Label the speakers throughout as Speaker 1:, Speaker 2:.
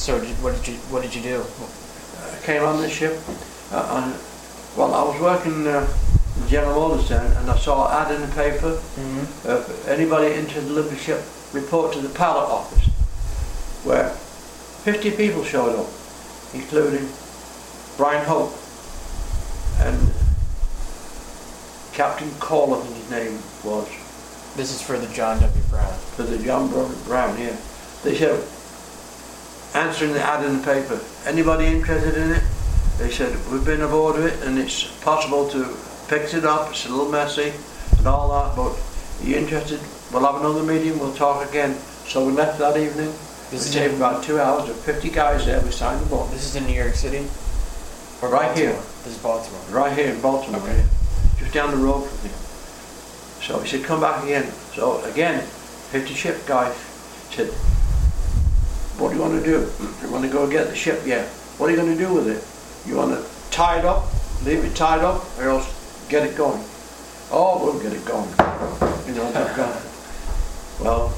Speaker 1: So what did you do?
Speaker 2: I came on the ship. I was working in General Motors then, and I saw an ad in the paper. Anybody interested in the ship, report to the pilot office, where 50 people showed up, including Brian Hope and Captain Cole, I think his name was.
Speaker 1: This is for the John W. Brown.
Speaker 2: For the John Brown, yeah. They said, answering the ad in the paper, anybody interested in it? They said, we've been aboard of it and it's possible to fix it up, it's a little messy and all that, but are you interested? We'll have another meeting, we'll talk again. So we left that evening. It took about 2 hours, there were 50 guys there, we signed the book.
Speaker 1: This is in New York City? Or
Speaker 2: right
Speaker 1: Baltimore?
Speaker 2: Here.
Speaker 1: This is Baltimore?
Speaker 2: Right here in Baltimore,
Speaker 1: okay.
Speaker 2: Yeah. Just down the road from here. So he said, come back again. So again, 50 ship guys said, what do you want to do? You want to go get the ship? Yeah. What are you going to do with it? You want to tie it up, leave it tied up, or else get it going? Oh, we'll get it going. You know, get it going. Well,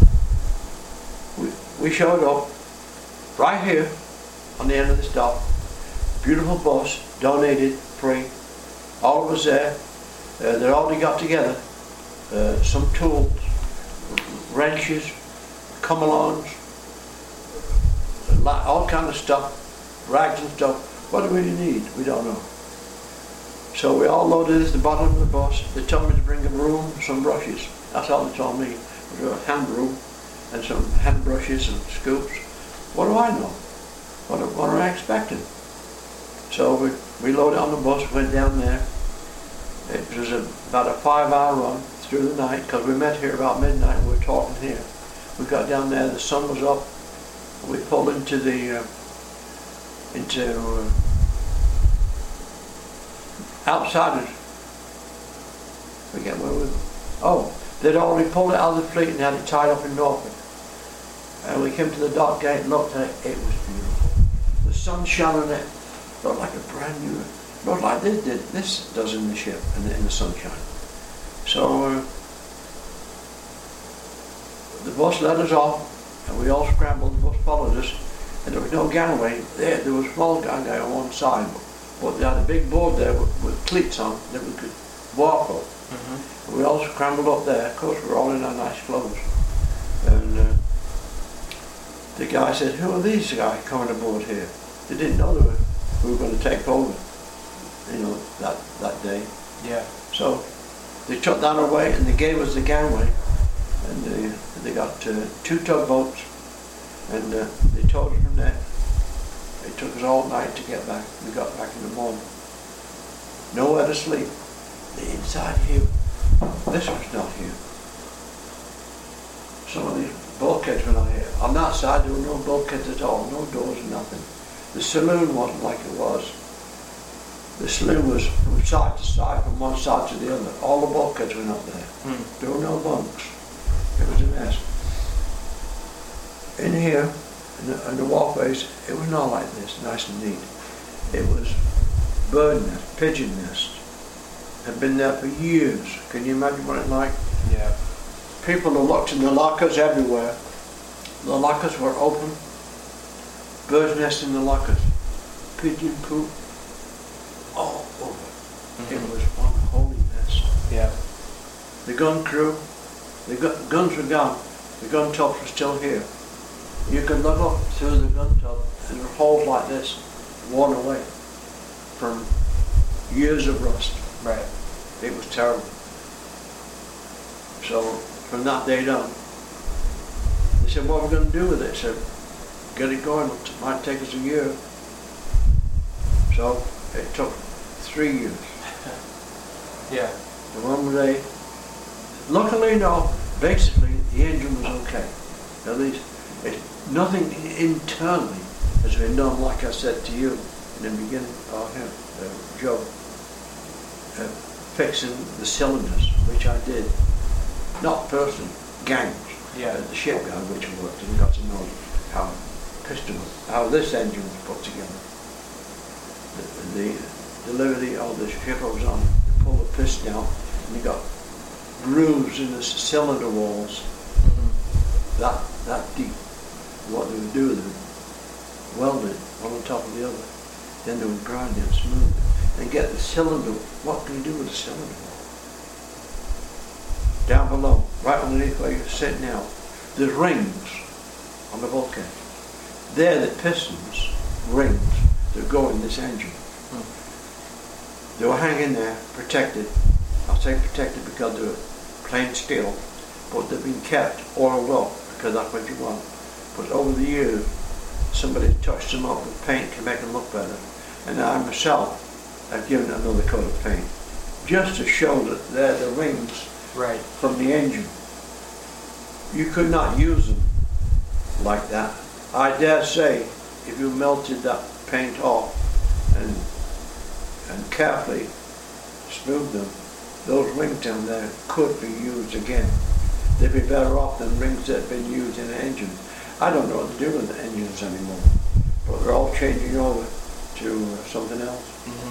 Speaker 2: we showed up right here on the end of this dock. Beautiful bus, donated, free. All of us there. They already got together some tools, wrenches, come-alongs, all kind of stuff, rags and stuff. What do we need? We don't know. So we all loaded at the bottom of the bus. They told me to bring a broom, some brushes. That's all they told me. A hand broom and some hand brushes and scoops. What do I know? What am I expecting? So we loaded on the bus, went down there. It was about a 5-hour run through the night, because we met here about midnight and we were talking here. We got down there, the sun was up, we pulled into outside of, forget where we were. Oh, they'd already pulled it out of the fleet and had it tied up in Norfolk. And we came to the dock gate and looked at it, it was beautiful. The sun shone on it, looked like a brand new, looked like this does in the ship, in the sunshine. So the bus let us off, and we all scrambled, the bus followed us, and there was no gangway. There was a small gangway on one side, but they had a big board there with cleats on that we could walk up. We all scrambled up there. Of course, we were all in our nice clothes. And the guy said, who are these guys coming aboard here? They didn't know we were going to take over, you know, that day.
Speaker 1: Yeah.
Speaker 2: So they took that away and they gave us the gangway. And they got 2 tugboats, and they towed us from there. It took us all night to get back. We got back in the morning. Nowhere to sleep. The inside here, this was not here. Some of these bulkheads were not here. On that side there were no bulkheads at all, no doors, nothing. The saloon wasn't like it was. The saloon was from side to side, from one side to the other. All the bulkheads were not there. There were no bunks. It was a mess. In here, in the walkways, it was not like this, nice and neat. It was bird nest, pigeon nest. Had been there for years. Can you imagine what it's like?
Speaker 1: Yeah.
Speaker 2: People have looked in the lockers everywhere. The lockers were open. Birds nest in the lockers. Pigeon poop all over. It was one holy mess.
Speaker 1: Yeah.
Speaker 2: The gun crew, the guns were gone. The gun tops were still here. You could look up through the gun top and there were holes like this, worn away from years of rust.
Speaker 1: Right.
Speaker 2: It was terrible. So from that day on, they said, what are we going to do with it? I said, get it going. It might take us a year. So it took 3 years.
Speaker 1: Yeah.
Speaker 2: The one day, luckily no, basically the engine was okay. At least nothing internally has been done, like I said to you in the beginning, Joe. Fixing the cylinders, which I did, not personally, gangs.
Speaker 1: Yeah.
Speaker 2: The shipyard which worked, and got to know how this engine was put together. The delivery of the ship I was on, they pulled the piston out, and you got grooves in the cylinder walls, that deep. What they would do with them, welded one on top of the other. Then they would grind it smooth and get the cylinder. What can you do with the cylinder? Down below, right underneath where you're sitting now, there's rings on the bulkhead. They're the pistons, rings, that go in this engine. They were hanging there, protected. I'll say protected because they're plain steel, but they've been kept oiled up because that's what you want. But over the years, somebody touched them up with paint to make them look better. And I myself have given it another coat of paint, just to show that they're the rings
Speaker 1: Right.
Speaker 2: from the engine. You could not use them like that. I dare say, if you melted that paint off and carefully smoothed them, those rings down there could be used again. They'd be better off than rings that have been used in an engine. I don't know what to do with the engines anymore, but they're all changing over to something else.
Speaker 1: Mm-hmm.